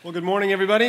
Well, good morning, everybody.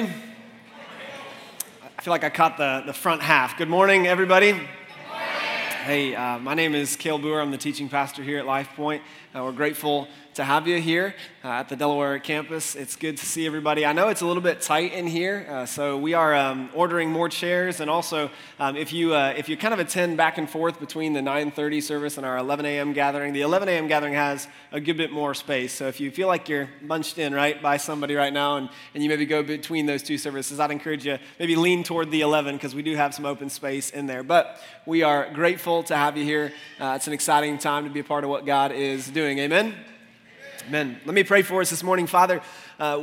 I feel like I caught the front half. Good morning, everybody. Good morning. Hey, my name is Cale Boer. I'm the teaching pastor here at Life Point. We're grateful to have you here at the Delaware campus. It's good to see everybody. I know it's a little bit tight in here, so we are ordering more chairs. And also, if you kind of attend back and forth between the 9:30 service and our 11 a.m. gathering, the 11 a.m. gathering has a good bit more space. So if you feel like you're bunched in right by somebody right now, and you maybe go between those two services, I'd encourage you maybe lean toward the 11 because we do have some open space in there. But we are grateful to have you here. It's an exciting time to be a part of what God is doing. Amen. Amen. Let me pray for us this morning. Father, as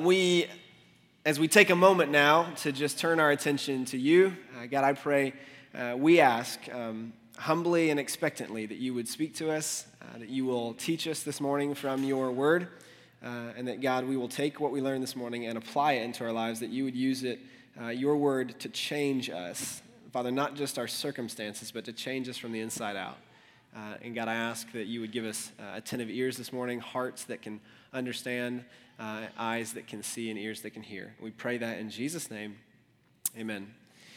we take a moment now to just turn our attention to you, God, I pray, we ask humbly and expectantly that you would speak to us, that you will teach us this morning from your word, and that, God, we will take what we learned this morning and apply it into our lives, that you would use it, your word, to change us. Father, not just our circumstances, but to change us from the inside out. And God, I ask that you would give us attentive ears this morning, hearts that can understand, eyes that can see, and ears that can hear. We pray that in Jesus' name, amen.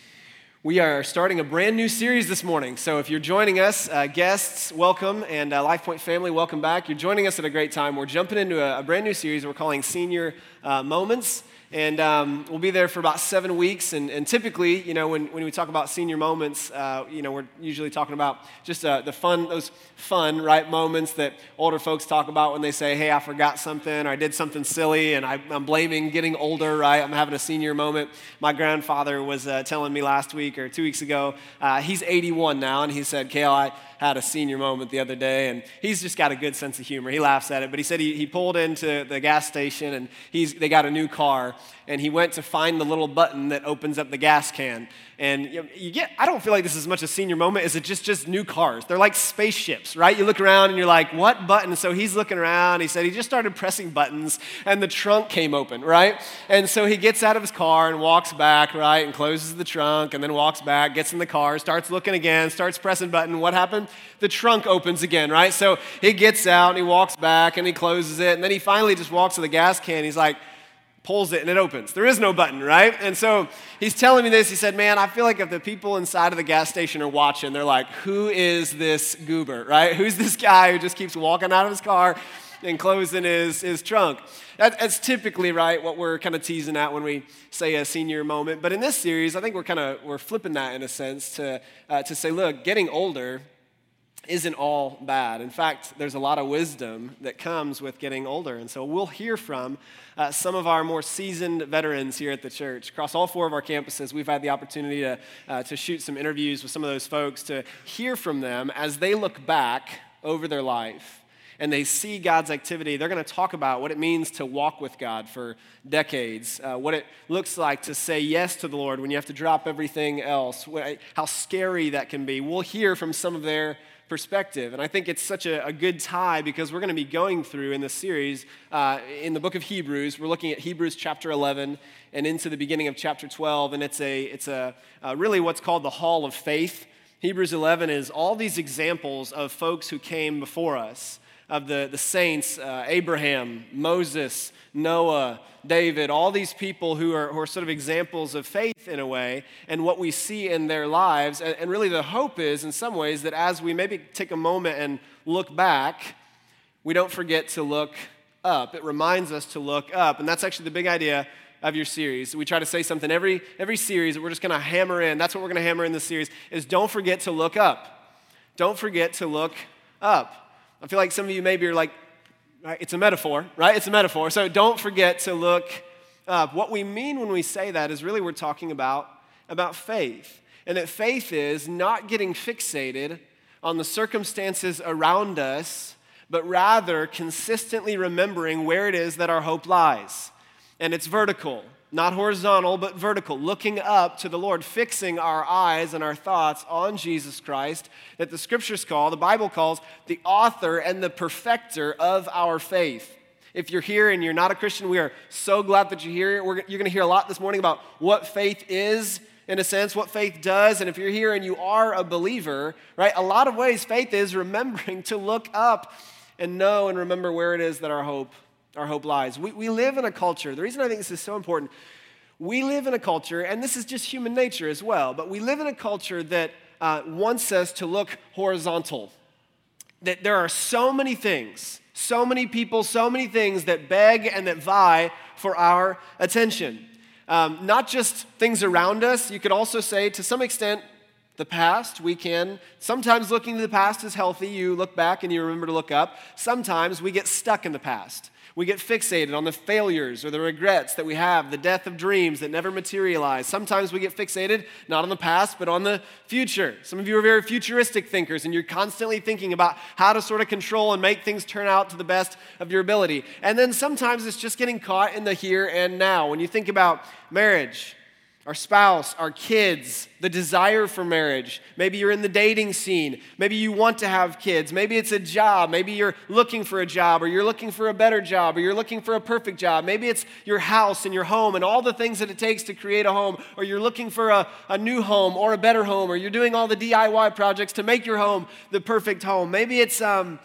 We are starting a brand new series this morning. So if you're joining us, guests, welcome, and Life Point family, welcome back. You're joining us at a great time. We're jumping into a brand new series we're calling Senior Moments. And we'll be there for about 7 weeks. And typically, when we talk about senior moments, we're usually talking about just those fun, right, moments that older folks talk about when they say, hey, I forgot something, or I did something silly, and I'm blaming getting older, right? I'm having a senior moment. My grandfather was telling me last week or 2 weeks ago, he's 81 now, and he said, Cale, I had a senior moment the other day, and he's just got a good sense of humor. He laughs at it, but he said he pulled into the gas station, and they got a new car, and he went to find the little button that opens up the gas can. And I don't feel like this is as much a senior moment as it's just new cars. They're like spaceships, right? You look around and you're like, what button? So he's looking around. He said he just started pressing buttons and the trunk came open, right? And so he gets out of his car and walks back, right? And closes the trunk and then walks back, gets in the car, starts looking again, starts pressing button. What happened? The trunk opens again, right? So he gets out and he walks back and he closes it. And then he finally just walks to the gas can. He's like, pulls it and it opens. There is no button, right? And so he's telling me this. He said, man, I feel like if the people inside of the gas station are watching, they're like, who is this goober, right? Who's this guy who just keeps walking out of his car and closing his trunk? That's typically, right, what we're kind of teasing at when we say a senior moment. But in this series, I think we're flipping that in a sense to say, look, getting older isn't all bad. In fact, there's a lot of wisdom that comes with getting older. And so we'll hear from some of our more seasoned veterans here at the church. Across all 4 of our campuses, we've had the opportunity to shoot some interviews with some of those folks, to hear from them as they look back over their life and they see God's activity. They're going to talk about what it means to walk with God for decades, what it looks like to say yes to the Lord when you have to drop everything else, how scary that can be. We'll hear from some of their perspective. And I think it's such a good tie because we're going to be going through in this series in the book of Hebrews. We're looking at Hebrews chapter 11 and into the beginning of chapter 12, and it's really what's called the Hall of Faith. Hebrews 11 is all these examples of folks who came before us, of the saints, Abraham, Moses, Noah, David, all these people who are sort of examples of faith in a way, and what we see in their lives. And really the hope is, in some ways, that as we maybe take a moment and look back, we don't forget to look up. It reminds us to look up, and that's actually the big idea of your series. We try to say something every series that we're just going to hammer in. That's what we're going to hammer in this series, is don't forget to look up. Don't forget to look up. I feel like some of you maybe are like, right, it's a metaphor, right? It's a metaphor. So don't forget to look up. What we mean when we say that is really we're talking about faith. And that faith is not getting fixated on the circumstances around us, but rather consistently remembering where it is that our hope lies. And it's vertical. Not horizontal, but vertical, looking up to the Lord, fixing our eyes and our thoughts on Jesus Christ, that the scriptures the Bible calls, the author and the perfecter of our faith. If you're here and you're not a Christian, we are so glad that you're here. You're going to hear a lot this morning about what faith is, in a sense, what faith does. And if you're here and you are a believer, right, a lot of ways faith is remembering to look up and know and remember where it is that our hope our hope lies. We live in a culture. The reason I think this is so important, we live in a culture, and this is just human nature as well, but we live in a culture that wants us to look horizontal. That there are so many things, so many people, so many things that beg and that vie for our attention. Not just things around us. You could also say, to some extent, the past. We can, sometimes looking to the past is healthy. You look back and you remember to look up. Sometimes we get stuck in the past. We get fixated on the failures or the regrets that we have, the death of dreams that never materialize. Sometimes we get fixated not on the past, but on the future. Some of you are very futuristic thinkers, and you're constantly thinking about how to sort of control and make things turn out to the best of your ability. And then sometimes it's just getting caught in the here and now. When you think about marriage, our spouse, our kids, the desire for marriage. Maybe you're in the dating scene. Maybe you want to have kids. Maybe it's a job. Maybe you're looking for a job, or you're looking for a better job, or you're looking for a perfect job. Maybe it's your house and your home and all the things that it takes to create a home, or you're looking for a new home or a better home, or you're doing all the DIY projects to make your home the perfect home. Maybe it's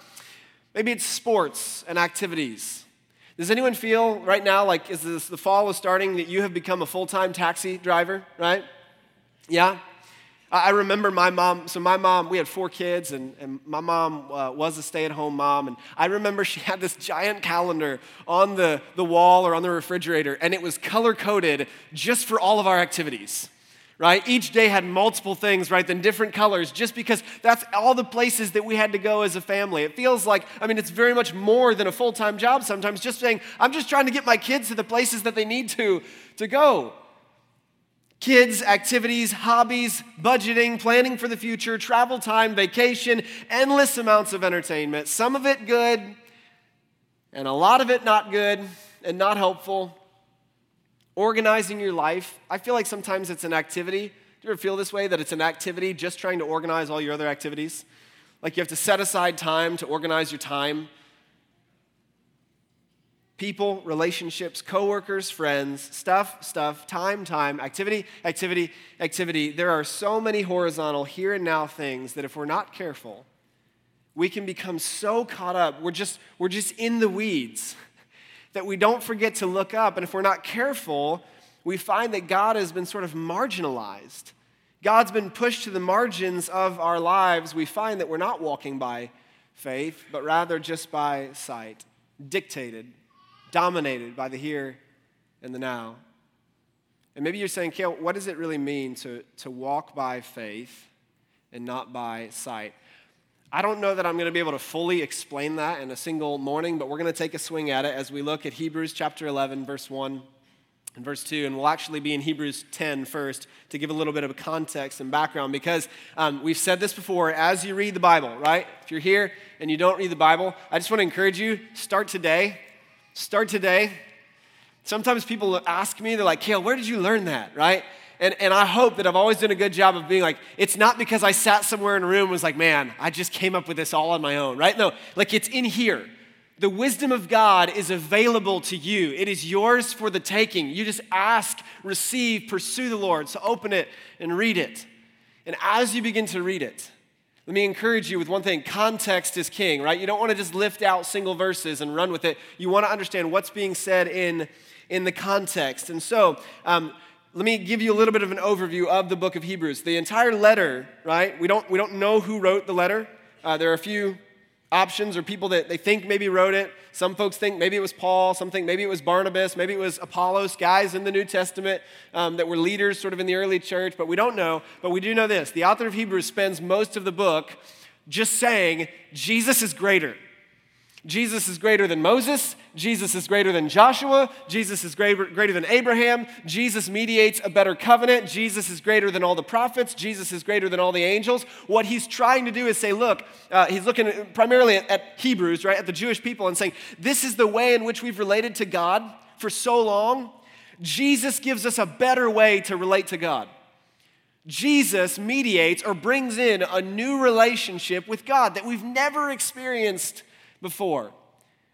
sports and activities. Does anyone feel right now like the fall is starting that you have become a full-time taxi driver, right? Yeah? I remember my mom, we had 4 kids, and my mom was a stay-at-home mom, and I remember she had this giant calendar on the wall or on the refrigerator, and it was color-coded just for all of our activities. Right? Each day had multiple things, right, in different colors, just because that's all the places that we had to go as a family. It feels like, it's very much more than a full-time job sometimes, just saying, I'm just trying to get my kids to the places that they need to go. Kids, activities, hobbies, budgeting, planning for the future, travel time, vacation, endless amounts of entertainment. Some of it good, and a lot of it not good and not helpful. Organizing your life. I feel like sometimes it's an activity. Do you ever feel this way, that it's an activity just trying to organize all your other activities? Like you have to set aside time to organize your time. People, relationships, coworkers, friends, stuff, time, activity. There are so many horizontal here and now things that if we're not careful, we can become so caught up. We're just in the weeds that we don't forget to look up. And if we're not careful, we find that God has been sort of marginalized. God's been pushed to the margins of our lives. We find that we're not walking by faith, but rather just by sight, dictated, dominated by the here and the now. And maybe you're saying, Cale, what does it really mean to walk by faith and not by sight? I don't know that I'm going to be able to fully explain that in a single morning, but we're going to take a swing at it as we look at Hebrews chapter 11, verse 1 and verse 2, and we'll actually be in Hebrews 10 first to give a little bit of a context and background, because we've said this before, as you read the Bible, right? If you're here and you don't read the Bible, I just want to encourage you, start today. Sometimes people ask me, they're like, Cale, where did you learn that, right? And I hope that I've always done a good job of being like, it's not because I sat somewhere in a room and was like, man, I just came up with this all on my own, right? No, like it's in here. The wisdom of God is available to you. It is yours for the taking. You just ask, receive, pursue the Lord. So open it and read it. And as you begin to read it, let me encourage you with one thing. Context is king, right? You don't want to just lift out single verses and run with it. You want to understand what's being said in the context. And so, let me give you a little bit of an overview of the book of Hebrews. The entire letter, right? We don't know who wrote the letter. There are a few options or people that they think maybe wrote it. Some folks think maybe it was Paul. Some think maybe it was Barnabas. Maybe it was Apollos, guys in the New Testament that were leaders sort of in the early church. But we don't know. But we do know this. The author of Hebrews spends most of the book just saying Jesus is greater. Jesus is greater than Moses. Jesus is greater than Joshua. Jesus is greater than Abraham. Jesus mediates a better covenant. Jesus is greater than all the prophets. Jesus is greater than all the angels. What he's trying to do is say, look, he's looking primarily at Hebrews, right, at the Jewish people, and saying, this is the way in which we've related to God for so long. Jesus gives us a better way to relate to God. Jesus mediates or brings in a new relationship with God that we've never experienced before.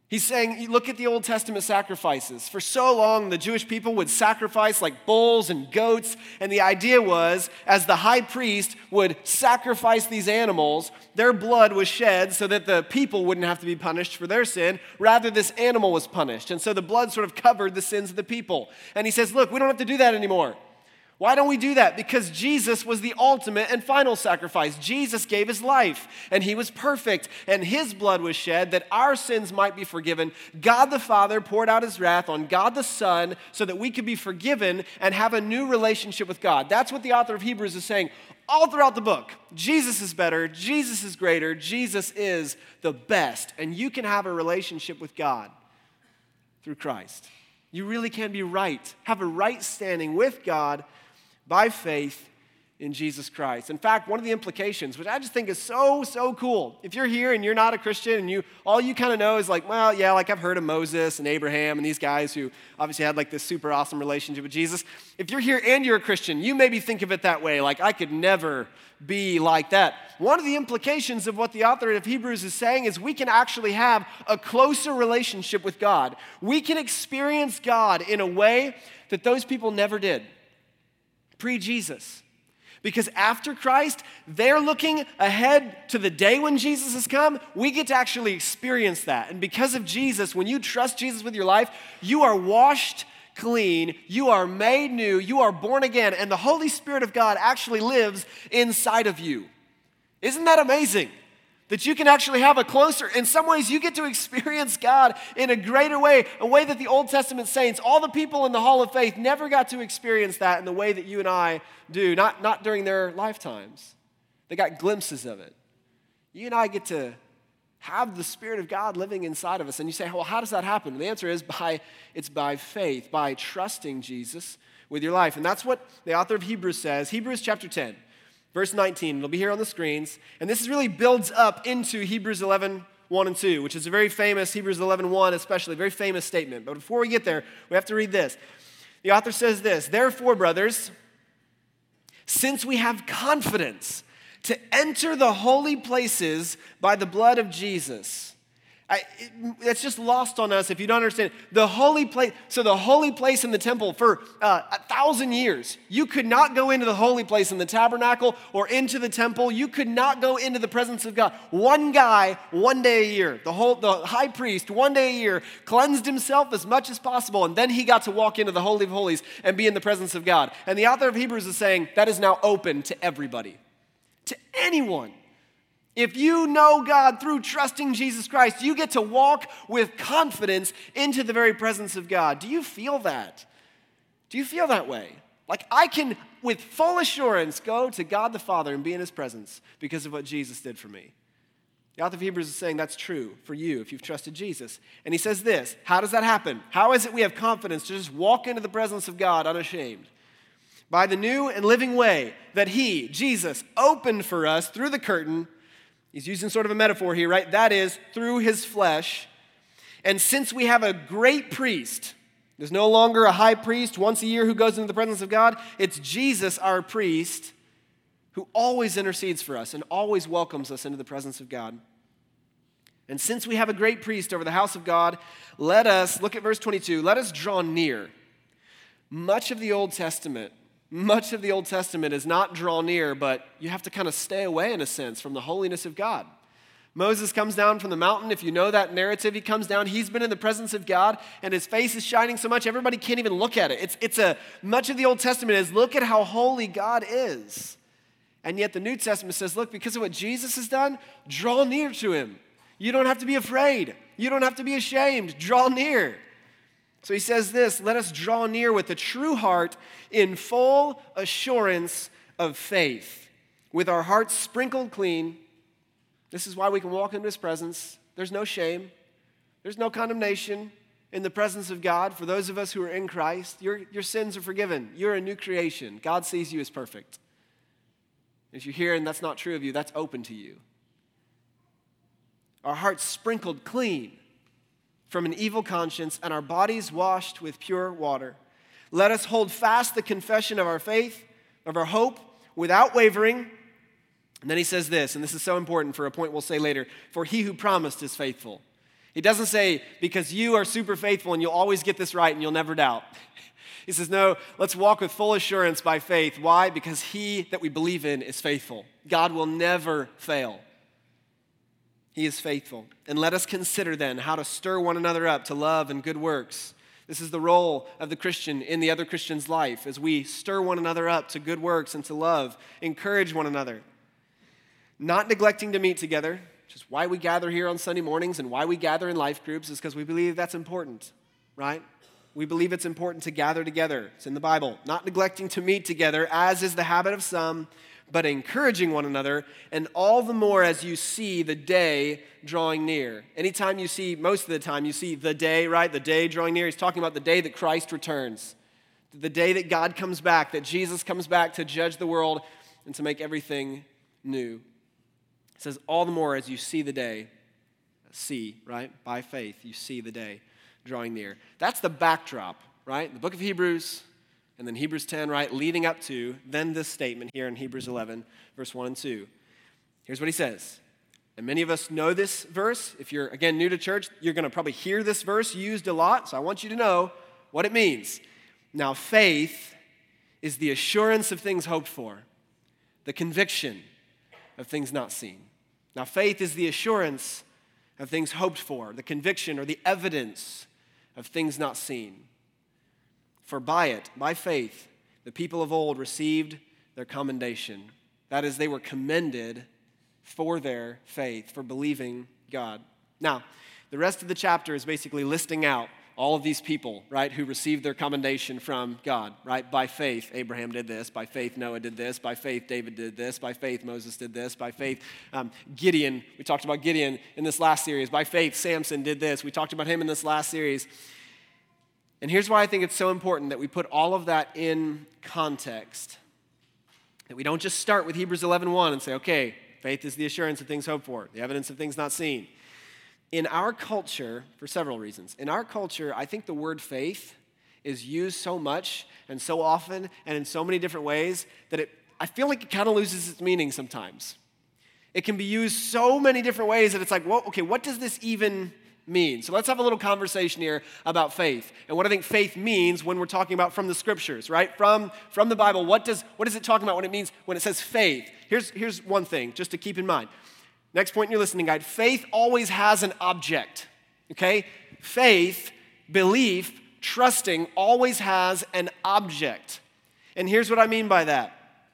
He's saying, you look at the Old Testament sacrifices. For so long, the Jewish people would sacrifice like bulls and goats, and the idea was, as the high priest would sacrifice these animals, their blood was shed so that the people wouldn't have to be punished for their sin. Rather, this animal was punished, and so the blood sort of covered the sins of the people. And he says, look, we don't have to do that anymore. Why don't we do that? Because Jesus was the ultimate and final sacrifice. Jesus gave his life, and he was perfect, and his blood was shed that our sins might be forgiven. God the Father poured out his wrath on God the Son so that we could be forgiven and have a new relationship with God. That's what the author of Hebrews is saying all throughout the book. Jesus is better, Jesus is greater, Jesus is the best, and you can have a relationship with God through Christ. You really can be right, have a right standing with God by faith in Jesus Christ. In fact, one of the implications, which I just think is so cool, if you're here and you're not a Christian and all you kind of know is like, well, yeah, like I've heard of Moses and Abraham and these guys who obviously had like this super awesome relationship with Jesus. If you're here and you're a Christian, you maybe think of it that way, like I could never be like that. One of the implications of what the author of Hebrews is saying is we can actually have a closer relationship with God. We can experience God in a way that those people never did. Pre-Jesus. Because after Christ, they're looking ahead to the day when Jesus has come. We get to actually experience that. And because of Jesus, when you trust Jesus with your life, you are washed clean, you are made new, you are born again, and the Holy Spirit of God actually lives inside of you. Isn't that amazing? That you can actually have a closer, in some ways you get to experience God in a greater way, a way that the Old Testament saints, all the people in the Hall of Faith never got to experience that in the way that you and I do, not during their lifetimes. They got glimpses of it. You and I get to have the Spirit of God living inside of us. And you say, well, how does that happen? And the answer is it's by faith, by trusting Jesus with your life. And that's what the author of Hebrews says, Hebrews chapter 10. Verse 19, it'll be here on the screens. And this really builds up into Hebrews 11, 1 and 2, which is a very famous, Hebrews 11, 1 especially, very famous statement. But before we get there, we have to read this. The author says this, therefore, brothers, since we have confidence to enter the holy places by the blood of Jesus. It's just lost on us if you don't understand. The holy place, so the holy place in the temple for 1,000 years, you could not go into the holy place in the tabernacle or into the temple. You could not go into the presence of God. One guy, one day a year, the high priest, one day a year, cleansed himself as much as possible, and then he got to walk into the Holy of Holies and be in the presence of God. And the author of Hebrews is saying that is now open to everybody, to anyone. If you know God through trusting Jesus Christ, you get to walk with confidence into the very presence of God. Do you feel that? Do you feel that way? Like I can, with full assurance, go to God the Father and be in his presence because of what Jesus did for me. The author of Hebrews is saying that's true for you if you've trusted Jesus. And he says this, how does that happen? How is it we have confidence to just walk into the presence of God unashamed? By the new and living way that he, Jesus, opened for us through the curtain. He's using sort of a metaphor here, right? That is, through his flesh. And since we have a great priest, there's no longer a high priest once a year who goes into the presence of God. It's Jesus, our priest, who always intercedes for us and always welcomes us into the presence of God. And since we have a great priest over the house of God, let us, look at verse 22, let us draw near. Much of the Old Testament is not draw near, but you have to kind of stay away in a sense from the holiness of God. Moses comes down from the mountain. If you know that narrative, he comes down. He's been in the presence of God, and his face is shining so much everybody can't even look at it. Much of the Old Testament is look at how holy God is. And yet the New Testament says, look, because of what Jesus has done, draw near to him. You don't have to be afraid. You don't have to be ashamed. Draw near. So he says this, let us draw near with a true heart in full assurance of faith, with our hearts sprinkled clean. This is why we can walk into his presence. There's no shame. There's no condemnation in the presence of God. For those of us who are in Christ, your sins are forgiven. You're a new creation. God sees you as perfect. If you're here and that's not true of you, that's open to you. Our hearts sprinkled clean from an evil conscience, and our bodies washed with pure water. Let us hold fast the confession of our faith, of our hope, without wavering. And then he says this, and this is so important for a point we'll say later, for he who promised is faithful. He doesn't say, because you are super faithful and you'll always get this right and you'll never doubt. He says, no, let's walk with full assurance by faith. Why? Because he that we believe in is faithful. God will never fail. He is faithful. And let us consider then how to stir one another up to love and good works. This is the role of the Christian in the other Christian's life, as we stir one another up to good works and to love, encourage one another. Not neglecting to meet together, which is why we gather here on Sunday mornings and why we gather in life groups, is because we believe that's important, right? We believe it's important to gather together. It's in the Bible. Not neglecting to meet together, as is the habit of some, but encouraging one another, and all the more as you see the day drawing near. Anytime you see, most of the time, you see the day, right? The day drawing near. He's talking about the day that Christ returns. The day that God comes back, that Jesus comes back to judge the world and to make everything new. It says, all the more as you see the day, right? By faith, you see the day drawing near. That's the backdrop, right? The book of Hebrews, and then Hebrews 10, right? Leading up to, then this statement here in Hebrews 11, verse 1 and 2. Here's what he says. And many of us know this verse. If you're, again, new to church, you're going to probably hear this verse used a lot, so I want you to know what it means. Now, faith is the assurance of things hoped for, the conviction of things not seen. Now, faith is the assurance of things hoped for, the conviction or the evidence of things not seen. For by it, by faith, the people of old received their commendation. That is, they were commended for their faith, for believing God. Now, the rest of the chapter is basically listing out all of these people, right, who received their commendation from God, right? By faith, Abraham did this. By faith, Noah did this. By faith, David did this. By faith, Moses did this. By faith, Gideon, we talked about Gideon in this last series. By faith, Samson did this. We talked about him in this last series. And here's why I think it's so important that we put all of that in context. That we don't just start with Hebrews 11:1 and say, okay, faith is the assurance of things hoped for, the evidence of things not seen. In our culture, for several reasons, in our culture, I think the word faith is used so much and so often and in so many different ways that I feel like it kind of loses its meaning sometimes. It can be used so many different ways that it's like, well, okay, what does this even mean? So let's have a little conversation here about faith and what I think faith means when we're talking about from the scriptures, right? From the Bible, what is it talking about when it means, when it says faith? Here's one thing just to keep in mind. Next point in your listening guide, faith always has an object, okay? Faith, belief, trusting always has an object. And here's what I mean by that.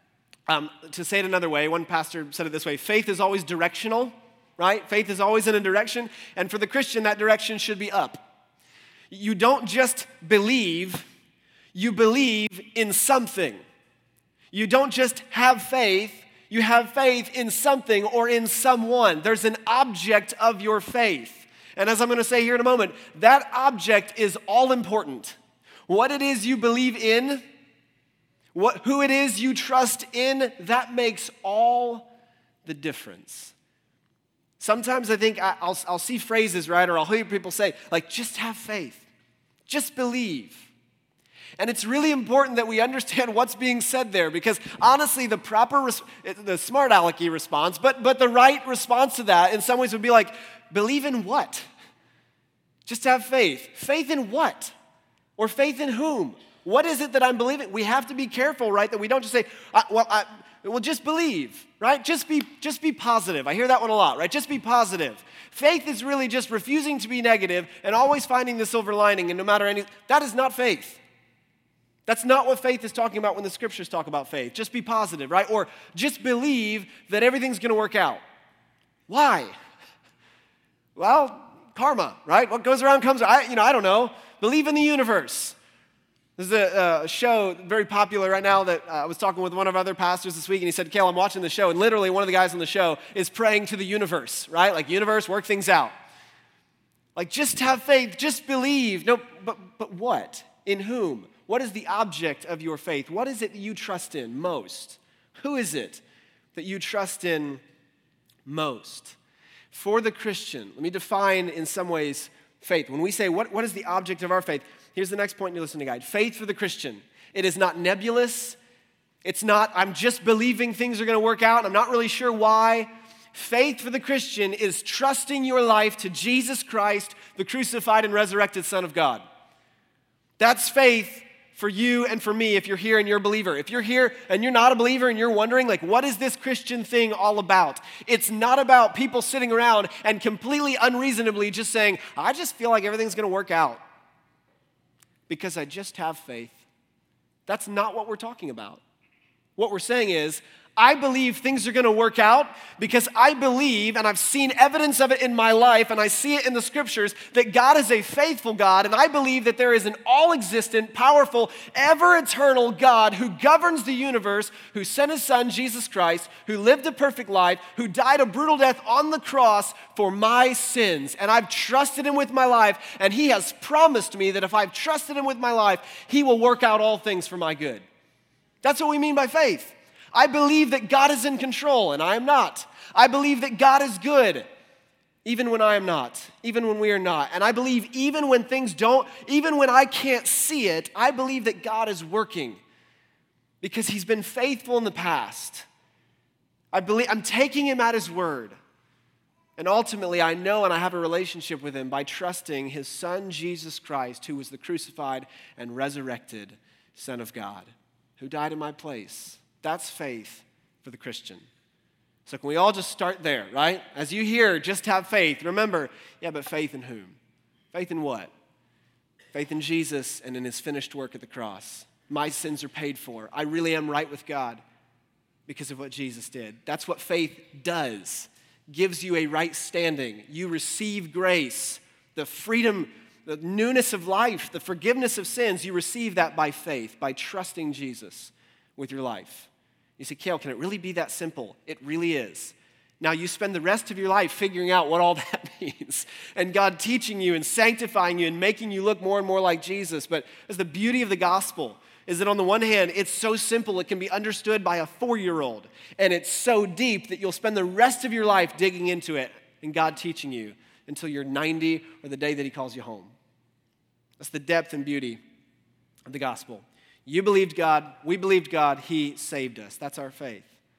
To say it another way, one pastor said it this way, faith is always directional, right? Faith is always in a direction, and for the Christian, that direction should be up. You don't just believe, you believe in something. You don't just have faith, you have faith in something or in someone. There's an object of your faith. And as I'm going to say here in a moment, that object is all important. What it is you believe in, who it is you trust in, that makes all the difference. Sometimes I think I'll see phrases, right, or I'll hear people say, like, just have faith, just believe. And it's really important that we understand what's being said there, because honestly, the smart alecky response, but the right response to that in some ways would be like, believe in what? Just have faith. Faith in what? Or faith in whom? What is it that I'm believing? We have to be careful, right, that we don't just say, well, just believe, right? Just be positive. I hear that one a lot, right? Just be positive. Faith is really just refusing to be negative and always finding the silver lining, and no matter that is not faith. That's not what faith is talking about when the scriptures talk about faith. Just be positive, right? Or just believe that everything's going to work out. Why? Well, karma, right? What goes around comes around. I don't know. Believe in the universe. There's a show very popular right now that I was talking with one of our other pastors this week, and he said, Cale, I'm watching the show, and literally one of the guys on the show is praying to the universe, right? Like, universe, work things out. Like, just have faith, just believe. No, but what? In whom? What is the object of your faith? What is it that you trust in most? Who is it that you trust in most? For the Christian, let me define in some ways faith. When we say, what is the object of our faith? Here's the next point in your listening guide. Faith for the Christian. It is not nebulous. It's not, I'm just believing things are going to work out. I'm not really sure why. Faith for the Christian is trusting your life to Jesus Christ, the crucified and resurrected Son of God. That's faith for you and for me if you're here and you're a believer. If you're here and you're not a believer and you're wondering, like, what is this Christian thing all about? It's not about people sitting around and completely unreasonably just saying, I just feel like everything's going to work out because I just have faith. That's not what we're talking about. What we're saying is, I believe things are going to work out because I believe, and I've seen evidence of it in my life, and I see it in the scriptures, that God is a faithful God, and I believe that there is an all-existent, powerful, ever-eternal God who governs the universe, who sent his son, Jesus Christ, who lived a perfect life, who died a brutal death on the cross for my sins. And I've trusted him with my life, and he has promised me that if I've trusted him with my life, he will work out all things for my good. That's what we mean by faith. I believe that God is in control, and I am not. I believe that God is good, even when I am not, even when we are not. And I believe even when things don't, even when I can't see it, I believe that God is working because he's been faithful in the past. I'm taking him at his word. And ultimately, I know and I have a relationship with him by trusting his son, Jesus Christ, who was the crucified and resurrected Son of God, who died in my place. That's faith for the Christian. So can we all just start there, right? As you hear, just have faith. Remember, yeah, but faith in whom? Faith in what? Faith in Jesus and in his finished work at the cross. My sins are paid for. I really am right with God because of what Jesus did. That's what faith does. Gives you a right standing. You receive grace, the freedom, the newness of life, the forgiveness of sins. You receive that by faith, by trusting Jesus with your life. You say, Cale, can it really be that simple? It really is. Now you spend the rest of your life figuring out what all that means, and God teaching you and sanctifying you and making you look more and more like Jesus. But that's the beauty of the gospel, is that on the one hand, it's so simple it can be understood by a 4-year-old, and it's so deep that you'll spend the rest of your life digging into it and God teaching you until you're 90 or the day that he calls you home. That's the depth and beauty of the gospel. You believed God, we believed God, he saved us. That's our faith.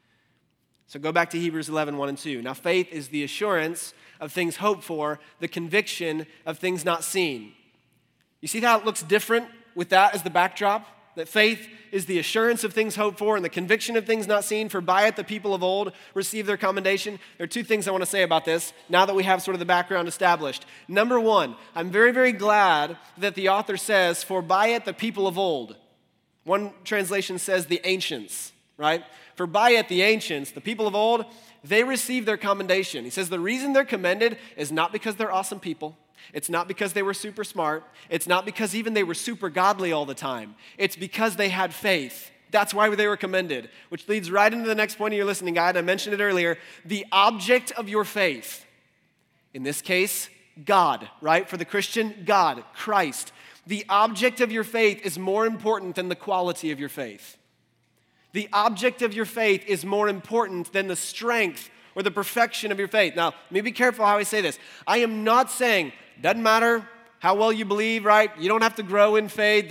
So go back to Hebrews 11, 1 and 2. Now faith is the assurance of things hoped for, the conviction of things not seen. You see how it looks different with that as the backdrop? That faith is the assurance of things hoped for and the conviction of things not seen, for by it the people of old received their commendation. There are two things I want to say about this now that we have sort of the background established. Number one, I'm very, very glad that the author says, for by it the people of old. One translation says the ancients, right? For by it the ancients, the people of old, they received their commendation. He says the reason they're commended is not because they're awesome people. It's not because they were super smart. It's not because even they were super godly all the time. It's because they had faith. That's why they were commended, which leads right into the next point of your listening guide. I mentioned it earlier. The object of your faith, in this case, God, right? For the Christian, God, Christ. The object of your faith is more important than the quality of your faith. The object of your faith is more important than the strength or the perfection of your faith. Now, let me be careful how I say this. I am not saying, doesn't matter how well you believe, right? You don't have to grow in faith.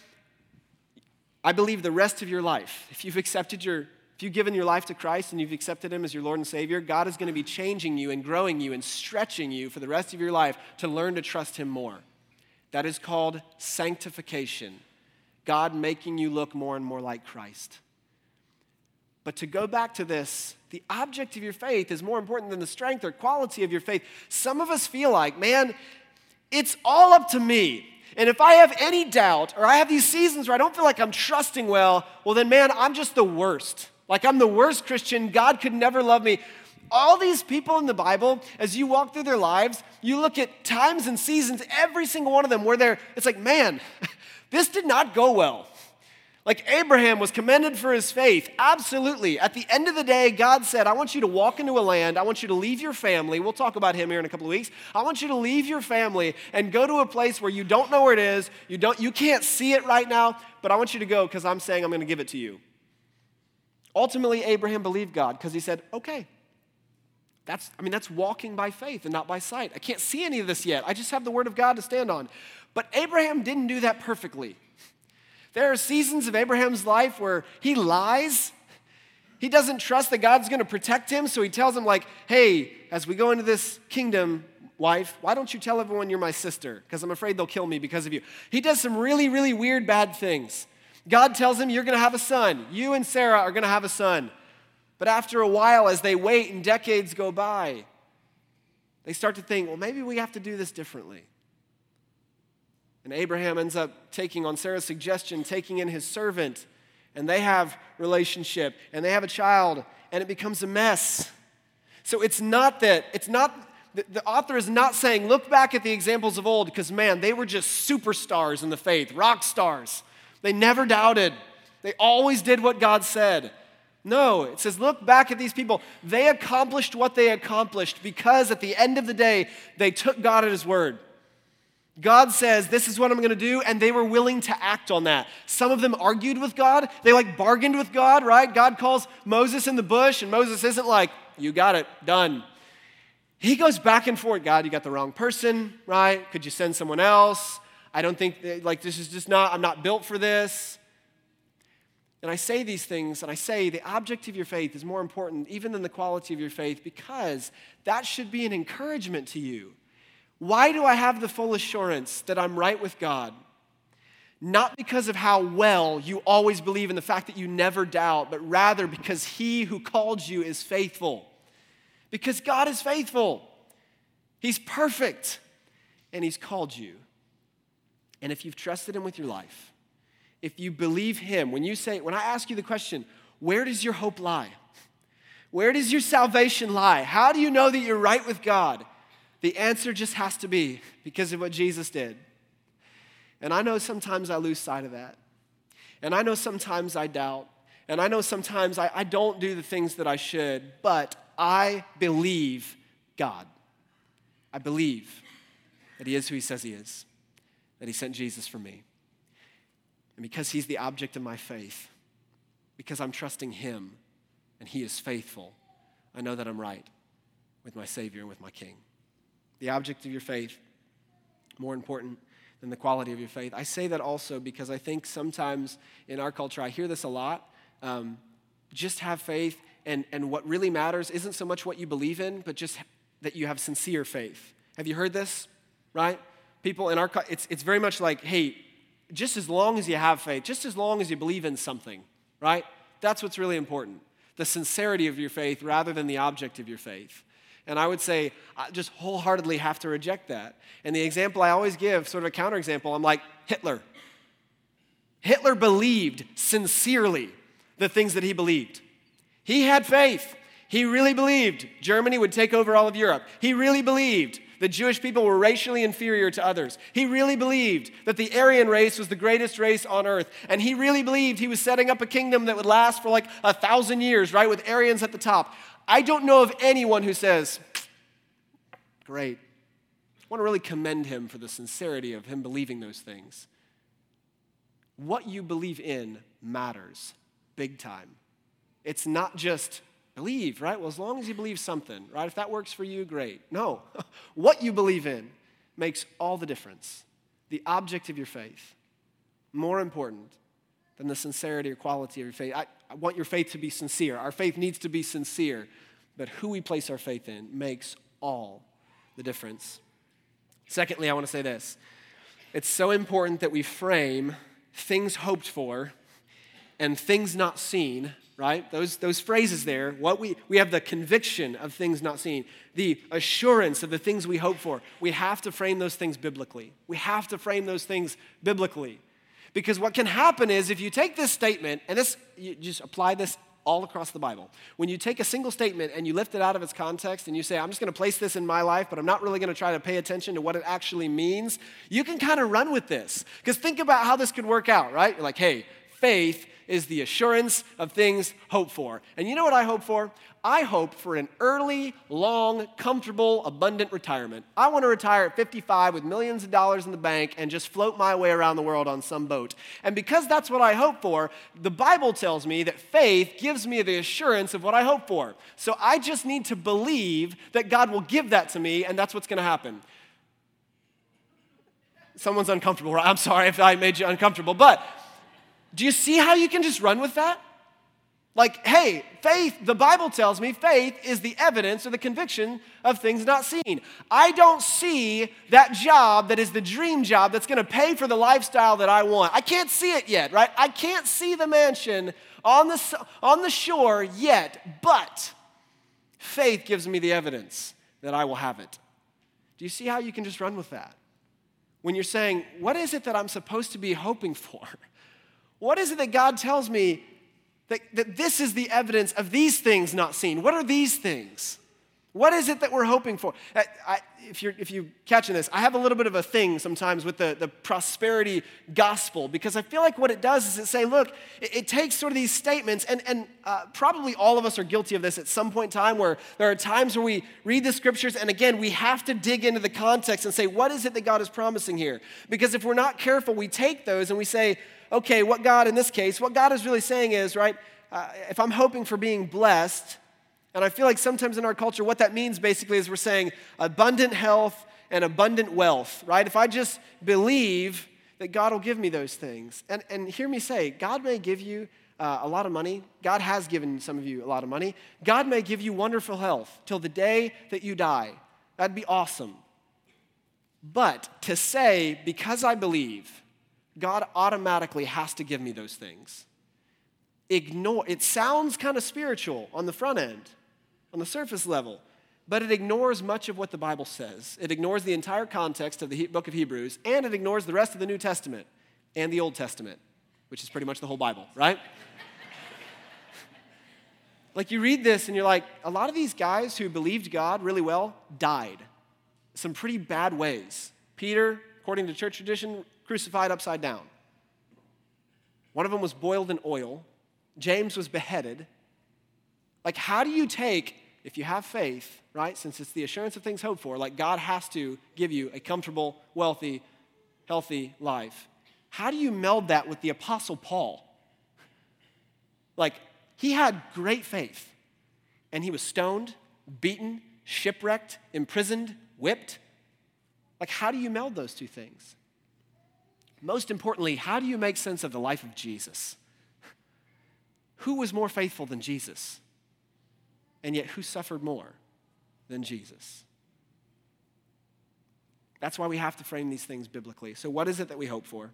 I believe the rest of your life, if you've given your life to Christ and you've accepted him as your Lord and Savior, God is going to be changing you and growing you and stretching you for the rest of your life to learn to trust him more. That is called sanctification. God making you look more and more like Christ. But to go back to this, the object of your faith is more important than the strength or quality of your faith. Some of us feel like, man, it's all up to me. And if I have any doubt or I have these seasons where I don't feel like I'm trusting well then, man, I'm just the worst. Like I'm the worst Christian. God could never love me. All these people in the Bible, as you walk through their lives, you look at times and seasons, every single one of them where it's like, man, this did not go well. Like Abraham was commended for his faith, absolutely. At the end of the day, God said, I want you to walk into a land, I want you to leave your family, we'll talk about him here in a couple of weeks, I want you to leave your family and go to a place where you don't know where it is, you can't see it right now, but I want you to go because I'm saying I'm going to give it to you. Ultimately, Abraham believed God because he said, okay. That's walking by faith and not by sight. I can't see any of this yet. I just have the word of God to stand on. But Abraham didn't do that perfectly. There are seasons of Abraham's life where he lies He doesn't trust that God's going to protect him, so he tells him like, hey, as we go into this kingdom, wife, why don't you tell everyone you're my sister? Because I'm afraid they'll kill me because of you. He does some really, really weird, bad things. God tells him, you're going to have a son. You and Sarah are going to have a son. But after a while, as they wait and decades go by, they start to think, well, maybe we have to do this differently. And Abraham ends up taking, on Sarah's suggestion, taking in his servant, and they have relationship, and they have a child, and it becomes a mess. So the author is not saying, look back at the examples of old, because man, they were just superstars in the faith, rock stars. They never doubted. They always did what God said. No, it says, look back at these people. They accomplished what they accomplished because at the end of the day, they took God at his word. God says, this is what I'm going to do, and they were willing to act on that. Some of them argued with God. They bargained with God, right? God calls Moses in the bush, and Moses isn't like, you got it, done. He goes back and forth. God, you got the wrong person, right? Could you send someone else? I don't think, this is just not, I'm not built for this. And I say these things, and I say the object of your faith is more important even than the quality of your faith, because that should be an encouragement to you. Why do I have the full assurance that I'm right with God? Not because of how well you always believe in the fact that you never doubt, but rather because he who called you is faithful. Because God is faithful. He's perfect, and he's called you. And if you've trusted him with your life, if you believe him, when I ask you the question, where does your hope lie? Where does your salvation lie? How do you know that you're right with God? The answer just has to be because of what Jesus did. And I know sometimes I lose sight of that. And I know sometimes I doubt. And I know sometimes I don't do the things that I should, but I believe God. I believe that he is who he says he is, that he sent Jesus for me. And because he's the object of my faith, because I'm trusting him and he is faithful, I know that I'm right with my Savior and with my King. The object of your faith, more important than the quality of your faith. I say that also because I think sometimes in our culture, I hear this a lot, just have faith, and what really matters isn't so much what you believe in, but just that you have sincere faith. Have you heard this, right? People in our, it's very much like, hey, just as long as you have faith, just as long as you believe in something, right? That's what's really important. The sincerity of your faith rather than the object of your faith. And I would say, I just wholeheartedly have to reject that. And the example I always give, sort of a counterexample, I'm like, Hitler. Hitler believed sincerely the things that he believed. He had faith. He really believed Germany would take over all of Europe. He really believed the Jewish people were racially inferior to others. He really believed that the Aryan race was the greatest race on earth. And he really believed he was setting up a kingdom that would last for 1,000 years, right, with Aryans at the top. I don't know of anyone who says, great. I want to really commend him for the sincerity of him believing those things. What you believe in matters big time. It's not just believe, right? Well, as long as you believe something, right? If that works for you, great. No. What you believe in makes all the difference. The object of your faith, more important than the sincerity or quality of your faith. I want your faith to be sincere. Our faith needs to be sincere. But who we place our faith in makes all the difference. Secondly, I want to say this. It's so important that we frame things hoped for and things not seen, right? Those phrases there, we have the conviction of things not seen, the assurance of the things we hope for. We have to frame those things biblically. We have to frame those things biblically. Because what can happen is if you take this statement, and you just apply this all across the Bible. When you take a single statement and you lift it out of its context and you say, I'm just going to place this in my life, but I'm not really going to try to pay attention to what it actually means, you can kind of run with this. Because think about how this could work out, right? You're like, hey, faith is the assurance of things hoped for. And you know what I hope for? I hope for an early, long, comfortable, abundant retirement. I want to retire at 55 with millions of dollars in the bank and just float my way around the world on some boat. And because that's what I hope for, the Bible tells me that faith gives me the assurance of what I hope for. So I just need to believe that God will give that to me, and that's what's going to happen. Someone's uncomfortable, right? I'm sorry if I made you uncomfortable, but do you see how you can just run with that? Like, hey, faith, the Bible tells me faith is the evidence or the conviction of things not seen. I don't see that job that is the dream job that's going to pay for the lifestyle that I want. I can't see it yet, right? I can't see the mansion on the shore yet, but faith gives me the evidence that I will have it. Do you see how you can just run with that? When you're saying, what is it that I'm supposed to be hoping for? What is it that God tells me that this is the evidence of these things not seen? What are these things? What is it that we're hoping for? If you're catching this, I have a little bit of a thing sometimes with the prosperity gospel, because I feel like what it does is it say, look, it takes sort of these statements, and probably all of us are guilty of this at some point in time, where there are times where we read the scriptures, and again, we have to dig into the context and say, what is it that God is promising here? Because if we're not careful, we take those and we say, okay, what God is really saying is, right, if I'm hoping for being blessed, and I feel like sometimes in our culture, what that means basically is we're saying abundant health and abundant wealth, right? If I just believe that God will give me those things. And hear me say, God may give you a lot of money. God has given some of you a lot of money. God may give you wonderful health till the day that you die. That'd be awesome. But to say, because I believe, God automatically has to give me those things. It sounds kind of spiritual on the front end, on the surface level, but it ignores much of what the Bible says. It ignores the entire context of the book of Hebrews, and it ignores the rest of the New Testament and the Old Testament, which is pretty much the whole Bible, right? Like you read this and you're like, a lot of these guys who believed God really well died some pretty bad ways. Peter, according to church tradition, crucified upside down. One of them was boiled in oil. James was beheaded. Like, how do you take, if you have faith, right, since it's the assurance of things hoped for, like God has to give you a comfortable, wealthy, healthy life. How do you meld that with the Apostle Paul? Like, he had great faith, and he was stoned, beaten, shipwrecked, imprisoned, whipped. Like, how do you meld those two things? Most importantly, how do you make sense of the life of Jesus? Who was more faithful than Jesus? And yet, who suffered more than Jesus? That's why we have to frame these things biblically. So what is it that we hope for?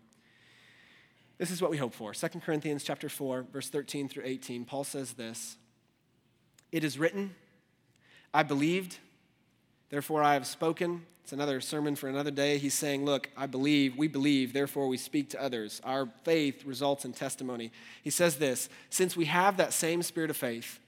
This is what we hope for. 2 Corinthians chapter 4, verse 13 through 18, Paul says this, "It is written, I believed, therefore I have spoken." It's another sermon for another day. He's saying, look, we believe, therefore we speak to others. Our faith results in testimony. He says this, "Since we have that same spirit of faith,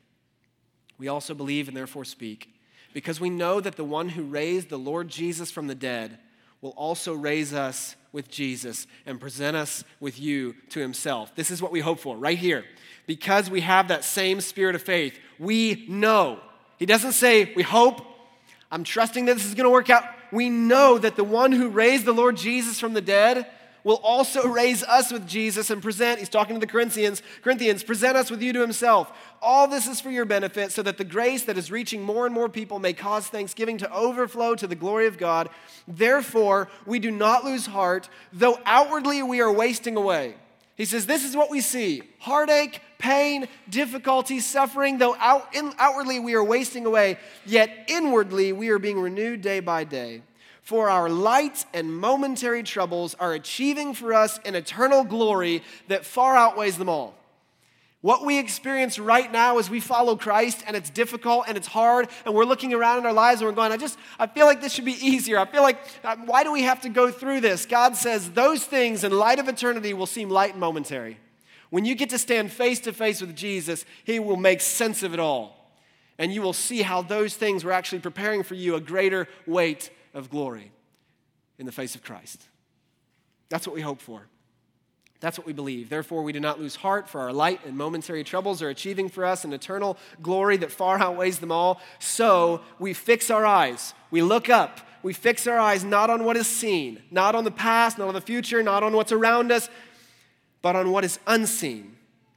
we also believe and therefore speak, because we know that the one who raised the Lord Jesus from the dead will also raise us with Jesus and present us with you to himself." This is what we hope for right here. Because we have that same spirit of faith, we know. He doesn't say, we hope, I'm trusting that this is going to work out. We know that the one who raised the Lord Jesus from the dead will also raise us with Jesus and he's talking to the Corinthians, present us with you to himself. All this is for your benefit, so that the grace that is reaching more and more people may cause thanksgiving to overflow to the glory of God. Therefore, we do not lose heart, though outwardly we are wasting away. He says, this is what we see: heartache, pain, difficulty, suffering, though outwardly we are wasting away, yet inwardly we are being renewed day by day. For our light and momentary troubles are achieving for us an eternal glory that far outweighs them all. What we experience right now as we follow Christ, and it's difficult and it's hard, and we're looking around in our lives and we're going, I feel like this should be easier. I feel like, why do we have to go through this? God says those things in light of eternity will seem light and momentary. When you get to stand face to face with Jesus, he will make sense of it all. And you will see how those things were actually preparing for you a greater weight of glory in the face of Christ. That's what we hope for. That's what we believe. Therefore, we do not lose heart, for our light and momentary troubles are achieving for us an eternal glory that far outweighs them all. So we fix our eyes. We look up. We fix our eyes not on what is seen, not on the past, not on the future, not on what's around us, but on what is unseen,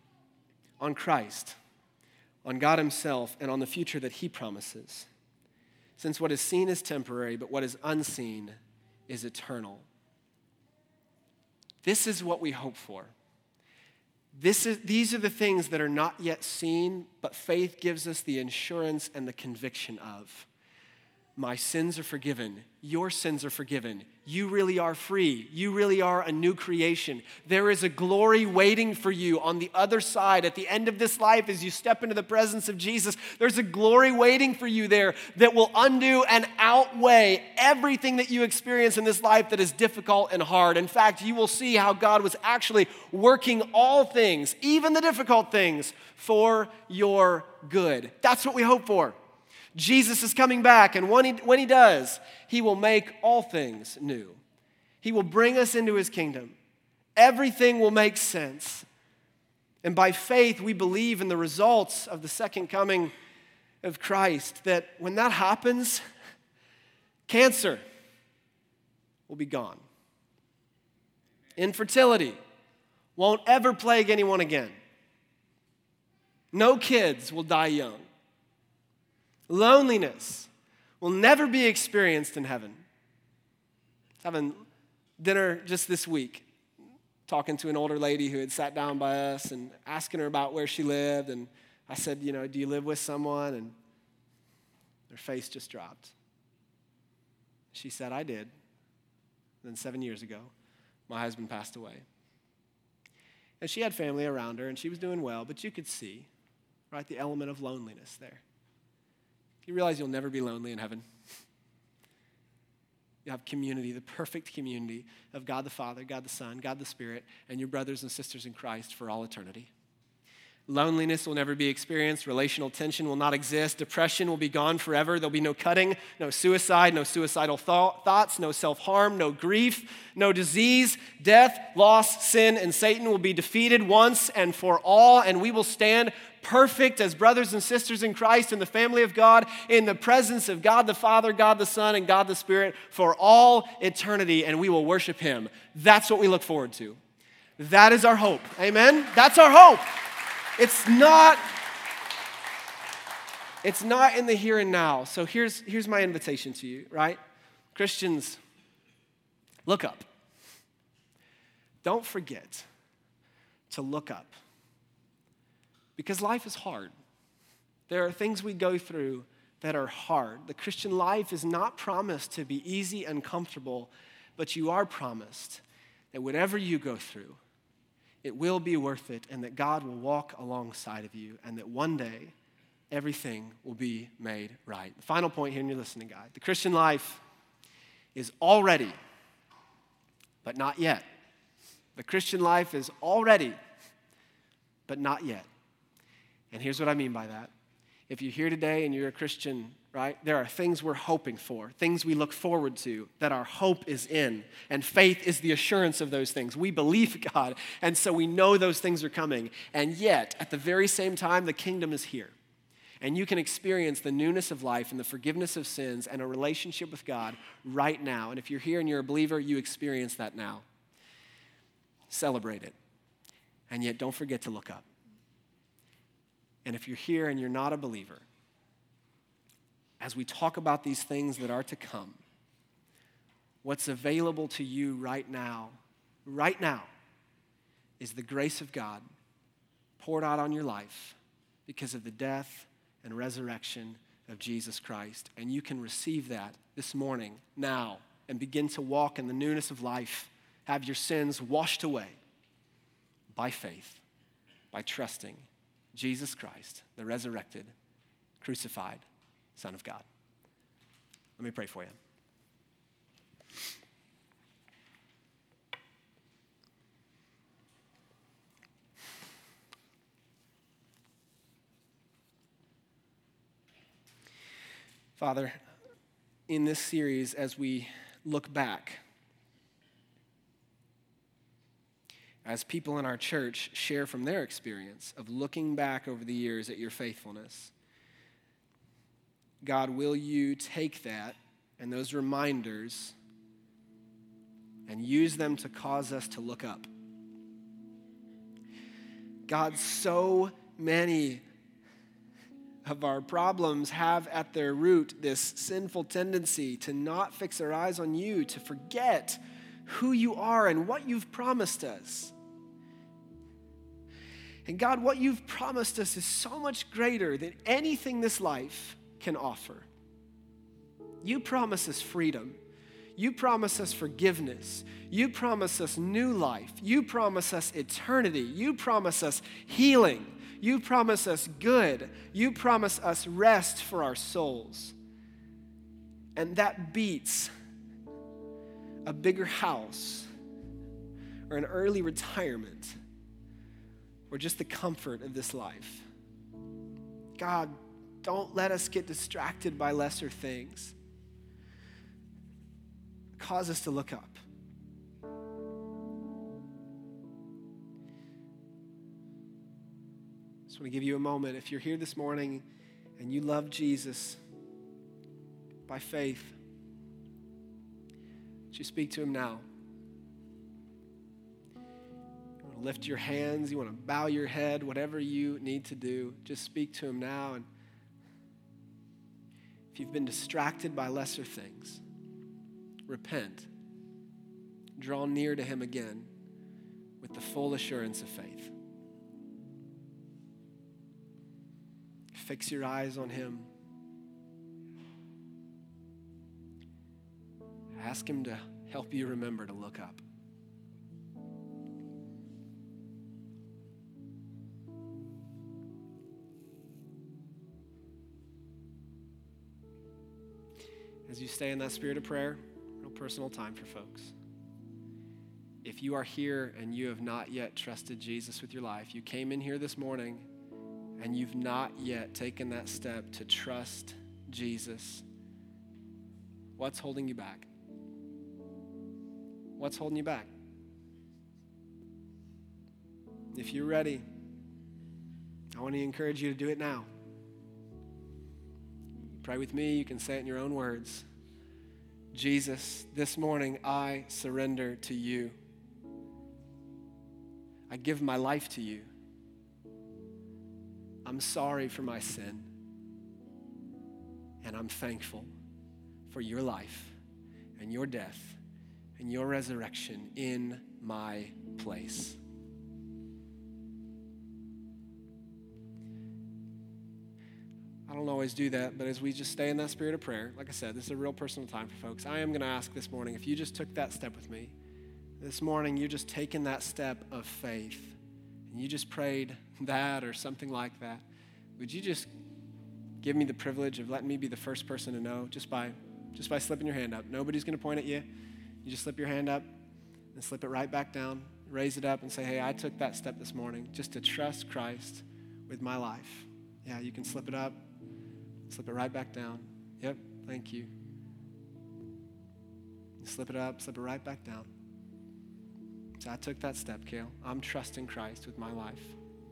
on Christ, on God himself, and on the future that he promises. Since what is seen is temporary, but what is unseen is eternal. This is what we hope for. These are the things that are not yet seen, but faith gives us the assurance and the conviction of. My sins are forgiven. Your sins are forgiven. You really are free. You really are a new creation. There is a glory waiting for you on the other side at the end of this life as you step into the presence of Jesus. There's a glory waiting for you there that will undo and outweigh everything that you experience in this life that is difficult and hard. In fact, you will see how God was actually working all things, even the difficult things, for your good. That's what we hope for. Jesus is coming back, and when he does, he will make all things new. He will bring us into his kingdom. Everything will make sense. And by faith, we believe in the results of the second coming of Christ, that when that happens, cancer will be gone. Infertility won't ever plague anyone again. No kids will die young. Loneliness will never be experienced in heaven. Having dinner just this week, talking to an older lady who had sat down by us and asking her about where she lived. And I said, do you live with someone? And her face just dropped. She said, I did. Then 7 years ago, my husband passed away. And she had family around her, and she was doing well, but you could see, right, the element of loneliness there. You realize you'll never be lonely in heaven. You have community, the perfect community of God the Father, God the Son, God the Spirit, and your brothers and sisters in Christ for all eternity. Loneliness will never be experienced. Relational tension will not exist. Depression will be gone forever. There'll be no cutting, no suicide, no suicidal thoughts, no self-harm, no grief, no disease. Death, loss, sin, and Satan will be defeated once and for all, and we will stand perfect as brothers and sisters in Christ in the family of God, in the presence of God the Father, God the Son, and God the Spirit for all eternity, and we will worship him. That's what we look forward to. That is our hope. Amen? That's our hope. It's not in the here and now. So here's my invitation to you, right? Christians, look up. Don't forget to look up. Because life is hard. There are things we go through that are hard. The Christian life is not promised to be easy and comfortable, but you are promised that whatever you go through, it will be worth it, and that God will walk alongside of you, and that one day everything will be made right. The final point here in your listening guide. The Christian life is already, but not yet. The Christian life is already, but not yet. And here's what I mean by that. If you're here today and you're a Christian, right, there are things we're hoping for, things we look forward to, that our hope is in. And faith is the assurance of those things. We believe God, and so we know those things are coming. And yet, at the very same time, the kingdom is here. And you can experience the newness of life and the forgiveness of sins and a relationship with God right now. And if you're here and you're a believer, you experience that now. Celebrate it. And yet, don't forget to look up. And if you're here and you're not a believer, as we talk about these things that are to come, what's available to you right now, is the grace of God poured out on your life because of the death and resurrection of Jesus Christ. And you can receive that this morning, now, and begin to walk in the newness of life, have your sins washed away by faith, by trusting Jesus Christ, the resurrected, crucified Son of God. Let me pray for you. Father, in this series, as we look back, as people in our church share from their experience of looking back over the years at your faithfulness, God, will you take that and those reminders and use them to cause us to look up? God, so many of our problems have at their root this sinful tendency to not fix our eyes on you, to forget who you are and what you've promised us. And God, what you've promised us is so much greater than anything this life can offer. You promise us freedom. You promise us forgiveness. You promise us new life. You promise us eternity. You promise us healing. You promise us good. You promise us rest for our souls. And that beats a bigger house or an early retirement or just the comfort of this life. God, don't let us get distracted by lesser things. Cause us to look up. Just want to give you a moment. If you're here this morning and you love Jesus by faith, would you speak to him now? You want to lift your hands, you want to bow your head, whatever you need to do, just speak to him now. And if you've been distracted by lesser things, repent. Draw near to him again with the full assurance of faith. Fix your eyes on him. Ask him to help you remember to look up. As you stay in that spirit of prayer, real personal time for folks. If you are here and you have not yet trusted Jesus with your life, you came in here this morning and you've not yet taken that step to trust Jesus, what's holding you back? What's holding you back? If you're ready, I want to encourage you to do it now. Pray with me. You can say it in your own words. Jesus, this morning I surrender to you. I give my life to you. I'm sorry for my sin. And I'm thankful for your life and your death and your resurrection in my place. I don't always do that, but as we just stay in that spirit of prayer, like I said, this is a real personal time for folks. I am going to ask this morning, if you just took that step with me, this morning you're just taking that step of faith, and you just prayed that or something like that, would you just give me the privilege of letting me be the first person to know just by slipping your hand up? Nobody's going to point at you. You just slip your hand up and slip it right back down, raise it up and say, hey, I took that step this morning just to trust Christ with my life. Yeah, you can slip it up. Slip it right back down. Yep, thank you. Slip it up, slip it right back down. So I took that step, Kale. I'm trusting Christ with my life.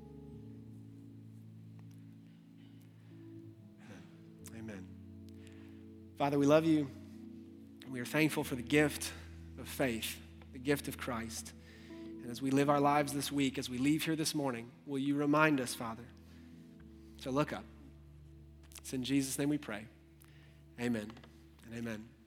Amen. Father, we love you. We are thankful for the gift of faith, the gift of Christ. And as we live our lives this week, as we leave here this morning, will you remind us, Father, to look up. It's in Jesus' name we pray. Amen and amen.